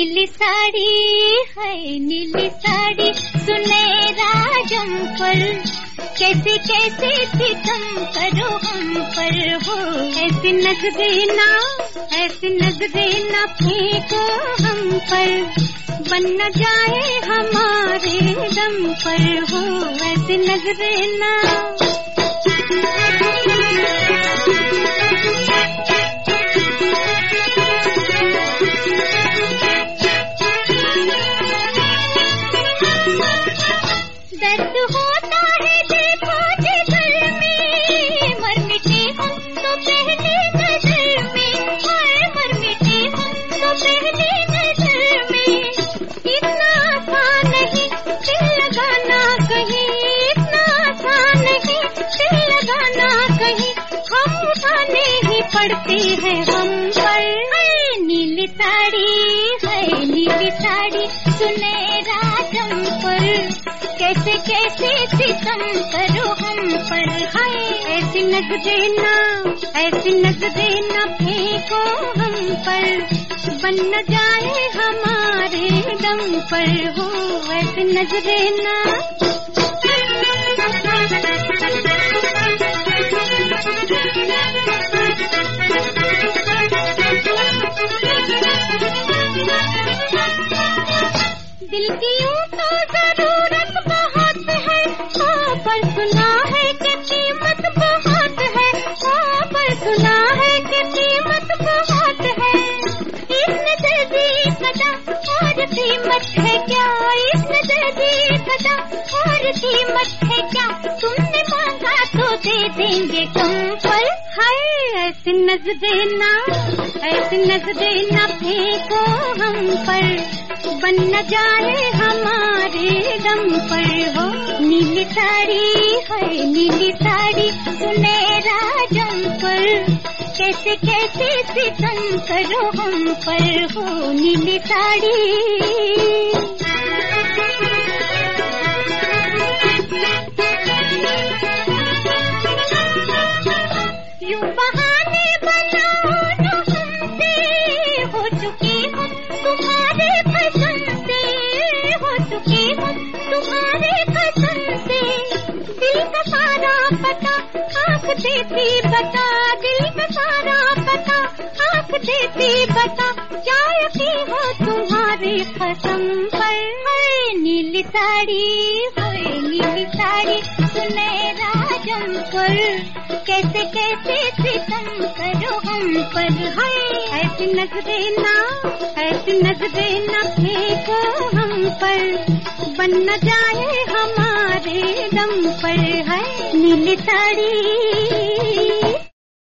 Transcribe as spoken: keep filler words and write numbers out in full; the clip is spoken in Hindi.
नीली साड़ी है नीली साड़ी सुनहरा जम्पर, कैसे कैसे सितम करो हम पर हो। ऐसी नजरें ना ऐसी नजरें ना फेंको हम पर, बन न जाए हमारे दम पर हो। ऐसी नजरें ना दर्द होता है देखो जिगर में, मर मिटे हम तो पहले नजर में, हाय मर मिटे हम तो पहले नजर में। इतना आसान नहीं दिल लगाना कहीं, इतना आसान नहीं दिल लगाना कहीं, हम उठाने ही पड़ते हैं हम पर। है नीली साड़ी है नीली साड़ी सुनहरा जम्पर, कैसे कैसे सितम करो हम पर। हाय ऐसी नजरें ना ऐसी नजरें ना फेंको हम पर, बन न जाए हमारे दम पर हो। ऐसी नजरें ना दिल की यूं तो जरूरत बहुत है, हाँ पर सुना है कि कीमत बहुत है, हाँ पर सुना है कि कीमत बहुत है। इसमें जल्दी कदम और कीमत है क्या, इसमें जल्दी कदम और कीमत है क्या, तुमने मांगा तो दे देंगे कम पर। हाय ऐसी नजरें ना ऐसी नजरें ना फेंको हम पर, बन न जाए हमारे दम पर हो। नीली साड़ी है नीली साड़ी सुनहरा जम्पर, कैसे कैसे सितम करो हम पर हो। नीली साड़ी यूं बहाने बनाओ न हमसे, हो चुकी हूँ तुम्हारे पसंद से, हो चुकी हूँ तुम्हारे पसंद से। दिल का सारा पता आँख देती बता, दिल का सारा पता आँख देती बता, क्या यकीन हो तुम्हारे कसम पर। है नीली साड़ी है नीली साड़ी सुनहरा जम्पर, कैसे कैसे सितम करो हम पर। है ऐसी नजरें ना ऐसी नजरें ना फेंको हम पर, बन न जाए हमारे दम पर। है नीली साड़ी